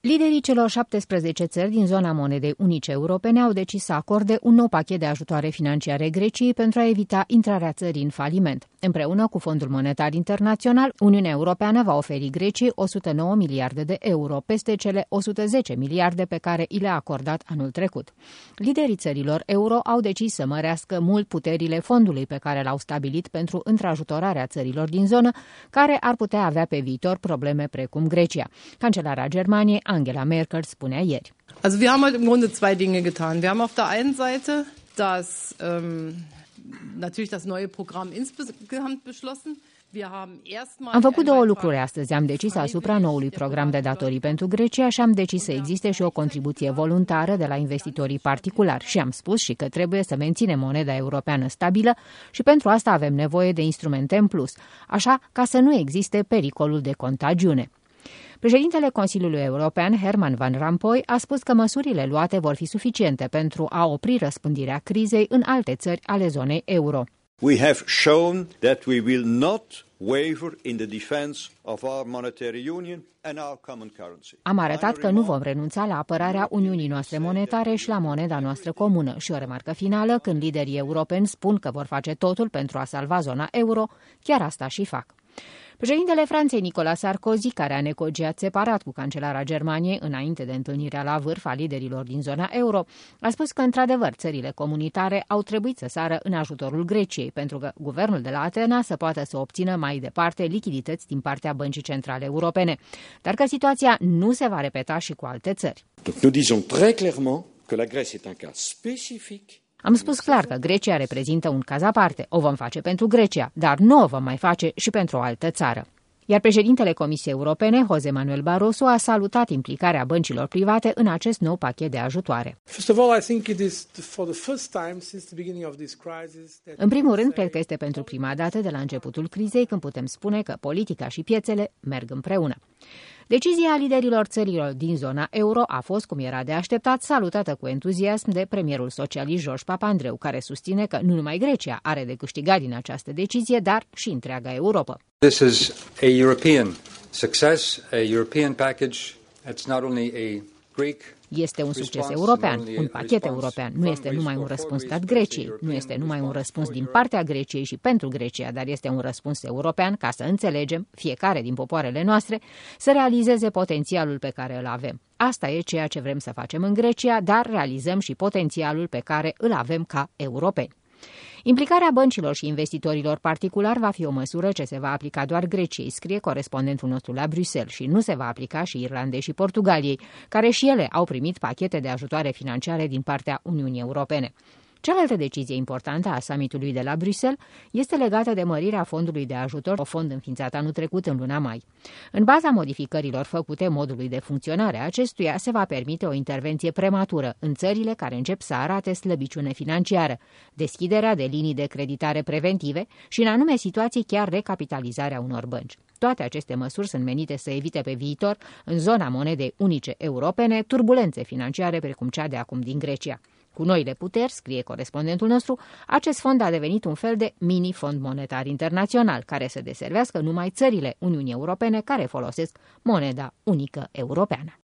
Liderii celor 17 țări din zona monedei unice europene au decis să acorde un nou pachet de ajutoare financiare Greciei pentru a evita intrarea țării în faliment. Împreună cu Fondul Monetar Internațional, Uniunea Europeană va oferi Greciei 109 miliarde de euro, peste cele 110 miliarde pe care i le-a acordat anul trecut. Liderii țărilor euro au decis să mărească mult puterile fondului pe care l-au stabilit pentru întrajutorarea țărilor din zonă, care ar putea avea pe viitor probleme precum Grecia. Cancelara Germaniei, Angela Merkel, spunea ieri. Also wir haben heute im Grunde zwei Dinge getan. Wir haben auf der einen Seite natürlich das neue Programm insgesamt beschlossen. Am făcut două lucruri astăzi. Am decis asupra noului program de datorii pentru Grecia și am decis să existe și o contribuție voluntară de la investitorii particulari. Și am spus și că trebuie să menținem moneda europeană stabilă și pentru asta avem nevoie de instrumente în plus, așa ca să nu existe pericolul de contagiune. Președintele Consiliului European, Herman Van Rompuy, a spus că măsurile luate vor fi suficiente pentru a opri răspândirea crizei în alte țări ale zonei euro. We have shown that we will not waver in the defense of our monetary union and our common currency. Am arătat că nu vom renunța la apărarea Uniunii noastre monetare și la moneda noastră comună. Și o remarcă finală, când liderii europeni spun că vor face totul pentru a salva zona euro, chiar asta și fac. Președintele Franței, Nicolas Sarkozy, care a negociat separat cu cancelara Germaniei înainte de întâlnirea la vârf a liderilor din zona euro, a spus că, într-adevăr, țările comunitare au trebuit să sară în ajutorul Greciei, pentru că guvernul de la Atena să poată să obțină mai departe lichidități din partea Băncii Centrale Europene, dar că situația nu se va repeta și cu alte țări. Donc nous disons très clairement que la Grèce est un cas spécifique. Am spus clar că Grecia reprezintă un caz aparte. O vom face pentru Grecia, dar nu o vom mai face și pentru o altă țară. Iar președintele Comisiei Europene, José Manuel Barroso, a salutat implicarea băncilor private în acest nou pachet de ajutoare. În primul rând, cred că este pentru prima dată de la începutul crizei când putem spune că politica și piețele merg împreună. Decizia liderilor țărilor din zona euro a fost, cum era de așteptat, salutată cu entuziasm de premierul socialist George Papandreou, care susține că nu numai Grecia are de câștigat din această decizie, dar și întreaga Europa. This is a European success, a European package. It's not only a Greek. Este un succes european, un pachet european. Nu este numai un răspuns dat Greciei, nu este numai un răspuns din partea Greciei și pentru Grecia, dar este un răspuns european ca să înțelegem, fiecare din popoarele noastre, să realizeze potențialul pe care îl avem. Asta e ceea ce vrem să facem în Grecia, dar realizăm și potențialul pe care îl avem ca europeni. Implicarea băncilor și investitorilor particulari va fi o măsură ce se va aplica doar Greciei, scrie corespondentul nostru la Bruxelles, și nu se va aplica și Irlandei și Portugaliei, care și ele au primit pachete de ajutoare financiare din partea Uniunii Europene. Cealaltă decizie importantă a summitului de la Bruxelles este legată de mărirea fondului de ajutor, o fond înființat anul trecut în luna mai. În baza modificărilor făcute modului de funcționare a acestuia, se va permite o intervenție prematură în țările care încep să arate slăbiciune financiară, deschiderea de linii de creditare preventive și, în anume situații, chiar recapitalizarea unor bănci. Toate aceste măsuri sunt menite să evite pe viitor, în zona monedei unice europene, turbulențe financiare precum cea de acum din Grecia. Cu noile puteri, scrie corespondentul nostru, acest fond a devenit un fel de mini-fond monetar internațional, care să deservească numai țările Uniunii Europene care folosesc moneda unică europeană.